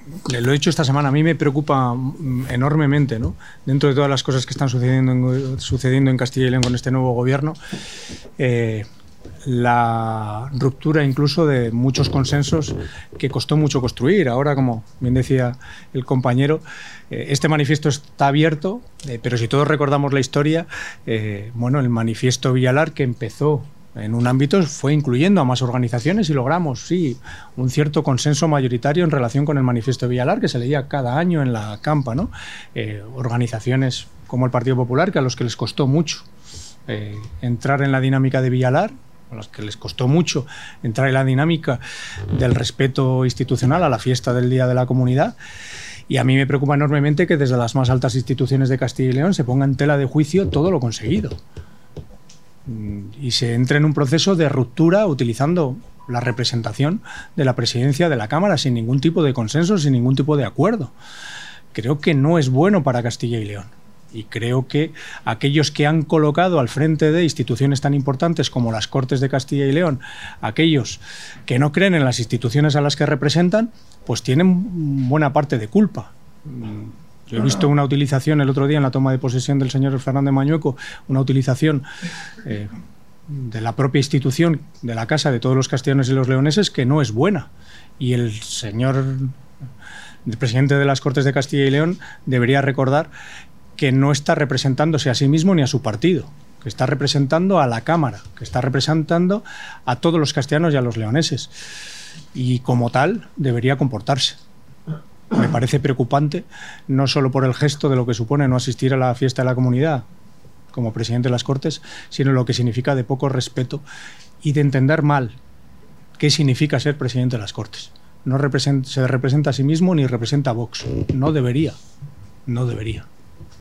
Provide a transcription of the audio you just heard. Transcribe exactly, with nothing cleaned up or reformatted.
lo he dicho esta semana, a mí me preocupa enormemente, ¿no? Dentro de todas las cosas que están sucediendo en, sucediendo en Castilla y León con este nuevo gobierno, eh, la ruptura incluso de muchos consensos que costó mucho construir. Ahora, como bien decía el compañero, eh, este manifiesto está abierto, eh, pero si todos recordamos la historia, eh, bueno, el manifiesto Villalar, que empezó en un ámbito, fue incluyendo a más organizaciones y logramos, sí, un cierto consenso mayoritario en relación con el manifiesto Villalar, que se leía cada año en la campa, ¿no? Eh, organizaciones como el Partido Popular, que a los que les costó mucho eh, entrar en la dinámica de Villalar, a los que les costó mucho entrar en la dinámica del respeto institucional a la fiesta del Día de la Comunidad. Y a mí me preocupa enormemente que desde las más altas instituciones de Castilla y León se ponga en tela de juicio todo lo conseguido y se entre en un proceso de ruptura utilizando la representación de la presidencia de la Cámara sin ningún tipo de consenso, sin ningún tipo de acuerdo. Creo que no es bueno para Castilla y León. Y creo que aquellos que han colocado al frente de instituciones tan importantes como las Cortes de Castilla y León, aquellos que no creen en las instituciones a las que representan, pues tienen buena parte de culpa. Yo he visto una utilización el otro día en la toma de posesión del señor Fernández Mañueco, una utilización eh, de la propia institución, de la Casa de todos los castellanos y los leoneses, que no es buena. Y el señor, el presidente de las Cortes de Castilla y León, debería recordar que no está representándose a sí mismo ni a su partido, que está representando a la Cámara, que está representando a todos los castellanos y a los leoneses. Y como tal, debería comportarse. Me parece preocupante, no solo por el gesto de lo que supone no asistir a la fiesta de la comunidad como presidente de las Cortes, sino lo que significa de poco respeto y de entender mal qué significa ser presidente de las Cortes. No representa, se representa a sí mismo ni representa a Vox. No debería, no debería.